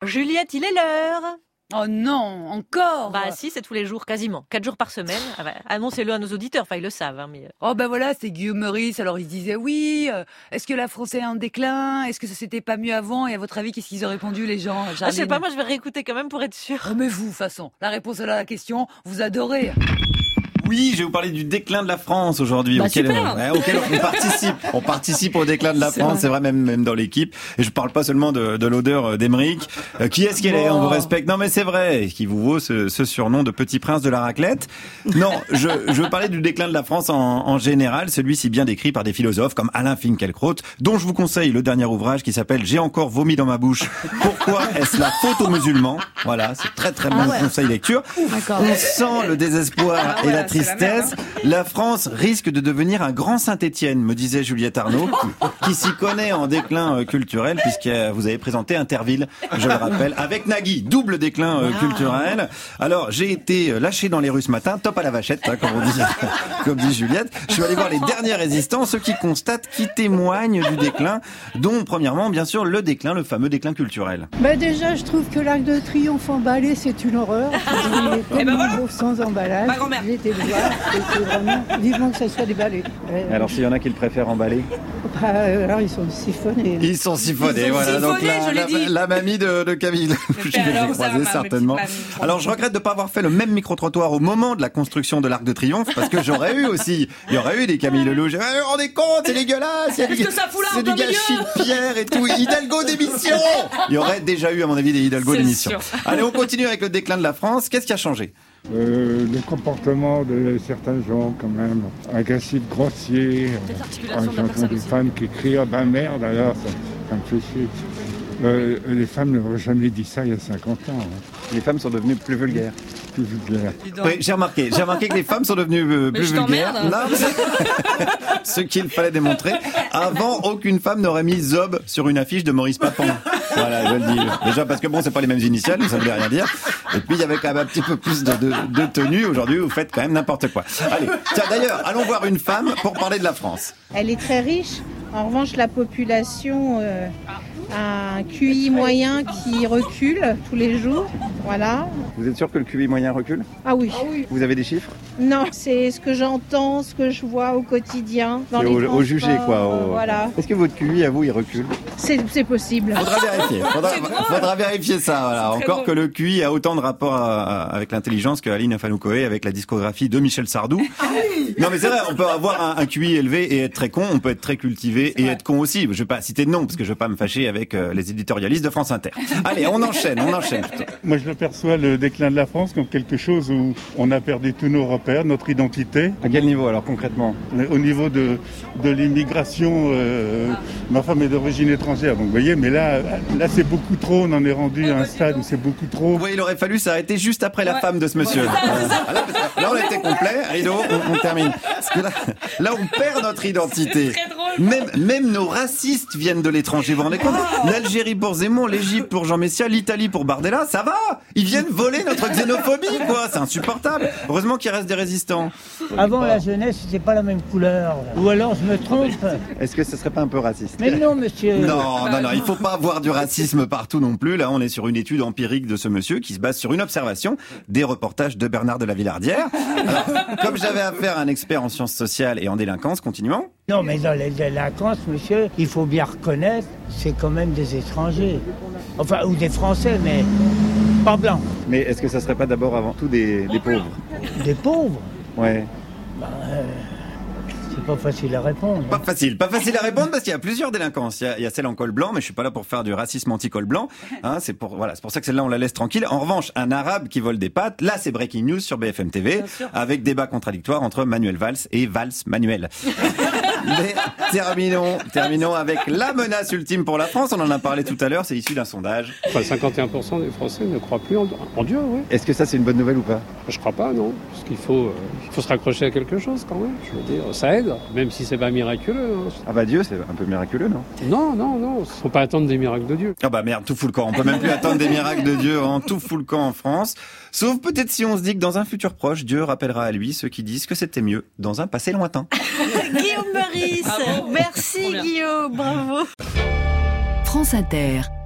Juliette, il est l'heure. Oh non, encore? Bah si, c'est tous les jours, quasiment. 4 jours par semaine. Ah bah, annoncez-le à nos auditeurs, enfin ils le savent. Mais... Oh ben voilà, c'est Guillaume Meurice, alors il disait oui, est-ce que la France est en déclin? Est-ce que ça s'était pas mieux avant? Et à votre avis, qu'est-ce qu'ils ont répondu les gens, Charline? Je sais pas, moi je vais réécouter quand même pour être sûre. Oh mais vous, de toute façon, la réponse à la question, vous adorez. Oui, je vais vous parler du déclin de la France aujourd'hui, auquel on participe. On participe au déclin de la France, c'est vrai, même dans l'équipe. Et je parle pas seulement de l'odeur d'Emeric. Qui est-ce qu'elle est? On vous respecte. Non, mais c'est vrai, qui vous vaut ce surnom de petit prince de la raclette. Non, je veux parler du déclin de la France en général, celui-ci bien décrit par des philosophes comme Alain Finkielkraut, dont je vous conseille le dernier ouvrage qui s'appelle J'ai encore vomi dans ma bouche. Pourquoi est-ce la faute aux musulmans? Voilà, c'est très bon conseil lecture. On sent le désespoir et la tristesse. La France risque de devenir un grand Saint-Étienne, me disait Juliette Arnaud, qui s'y connaît en déclin culturel, puisque vous avez présenté Interville, je le rappelle, avec Nagui, double déclin culturel. Alors, j'ai été lâché dans les rues ce matin, top à la vachette, hein, comme dit Juliette. Je suis allé voir les derniers résistants, ceux qui constatent, qui témoignent du déclin, dont, premièrement, bien sûr, le fameux déclin culturel. Bah déjà, je trouve que l'Arc de Triomphe emballé, c'est une horreur. Comme sans emballage. J'ai été le voir. Et c'est vraiment vivement que ça soit déballé. Alors s'il y en a qui le préfèrent emballé? Alors ils sont siphonnés. Ils sont siphonnés, voilà. Donc la mamie de Camille, je l'ai croisée certainement. Alors je regrette de ne pas avoir fait le même micro-trottoir au moment de la construction de l'Arc de Triomphe, parce que il y aurait eu des Camille Lelouch. On est compte, c'est dégueulasse. Qu'est-ce que ça fout là? C'est du gâchis de pierre et tout. Hidalgo d'émission. Il y aurait déjà eu, à mon avis, des Hidalgo d'émission. Allez, on continue avec le déclin de la France. Qu'est-ce qui a changé? Le comportement de certains gens quand même, agressif, grossier. J'entends des femmes qui crient « Ah ben merde !» alors ça me fait chier. Les femmes n'auraient jamais dit ça il y a 50 ans. Hein. Les femmes sont devenues plus vulgaires. Plus vulgaires. Oui, j'ai remarqué que les femmes sont devenues plus vulgaires. Ce qu'il fallait démontrer. Avant, aucune femme n'aurait mis Zob sur une affiche de Maurice Papon. Voilà, je le dis. Déjà parce que bon, c'est pas les mêmes initiales, ça ne voulait rien dire. Et puis il y avait quand même un petit peu plus de tenue. Aujourd'hui, vous faites quand même n'importe quoi. Allez, tiens, d'ailleurs, allons voir une femme pour parler de la France. Elle est très riche. En revanche, la population a un QI moyen qui recule tous les jours. Voilà. Vous êtes sûr que le QI moyen recule? Ah oui. Vous avez des chiffres? Non, c'est ce que j'entends, ce que je vois au quotidien. Dans les au jugé, quoi. Voilà. Est-ce que votre QI, à vous, il recule? C'est possible. Faudra vérifier. Faudra vérifier ça. Voilà. Encore bon. Que le QI a autant de rapport avec l'intelligence que Aline Afanoukoé avec la discographie de Michel Sardou. Non, mais c'est vrai, on peut avoir un QI élevé et être très con. On peut être très cultivé et être con aussi. Je vais pas citer de nom parce que je vais pas me fâcher avec les éditorialistes de France Inter. Allez, on enchaîne plutôt. Moi, je perçois le déclin de la France comme quelque chose où on a perdu tous nos repères, notre identité. À quel niveau, alors, concrètement? Au niveau de l'immigration, ma femme est d'origine étrangère, donc vous voyez, mais là, c'est beaucoup trop, on en est rendu à un stade où c'est beaucoup trop. Oui, il aurait fallu s'arrêter juste après la femme de ce monsieur. Là, on a été complet, rideau, on termine. Parce que là, on perd notre identité. Même nos racistes viennent de l'étranger, vous vous rendez compte? L'Algérie pour Zemmour, l'Égypte pour Jean Messia, l'Italie pour Bardella, ça va? Ils viennent voler notre xénophobie, quoi. C'est insupportable. Heureusement qu'il reste des résistants. Avant, la jeunesse, c'était pas la même couleur. Ou alors, je me trompe. Est-ce que ce serait pas un peu raciste? Mais non, monsieur. Non, il faut pas avoir du racisme partout non plus. Là, on est sur une étude empirique de ce monsieur qui se base sur une observation, des reportages de Bernard de la Villardière. Alors, comme j'avais affaire à un expert en sciences sociales et en délinquance, continuons. Non, mais dans les délinquances, monsieur, il faut bien reconnaître, c'est quand même des étrangers. Enfin, ou des Français, mais pas blancs. Mais est-ce que ça serait pas d'abord avant tout des pauvres? Des pauvres? Ouais. C'est pas facile à répondre. Pas facile à répondre parce qu'il y a plusieurs délinquances. Il y a celle en col blanc, mais je suis pas là pour faire du racisme anti-col blanc. Hein, c'est pour ça que celle-là on la laisse tranquille. En revanche, un arabe qui vole des pâtes, là c'est breaking news sur BFM TV, avec débat contradictoire entre Manuel Valls et Valls Manuel. Mais terminons avec la menace ultime pour la France. On en a parlé tout à l'heure, c'est issu d'un sondage. Enfin, 51% des Français ne croient plus en Dieu, oui. Est-ce que ça c'est une bonne nouvelle ou pas? Je crois pas, non. Parce qu'il faut se raccrocher à quelque chose quand même. Je veux dire, ça aide, même si c'est pas miraculeux. Hein. Ah bah Dieu, c'est un peu miraculeux, non? Non. Faut pas attendre des miracles de Dieu. Ah bah merde, tout fout le camp. On peut même plus attendre des miracles de Dieu, hein. Tout fout le camp en France. Sauf peut-être si on se dit que dans un futur proche, Dieu rappellera à lui ceux qui disent que c'était mieux dans un passé lointain. Guillaume Meurice. Merci Guillaume, bravo. France Inter.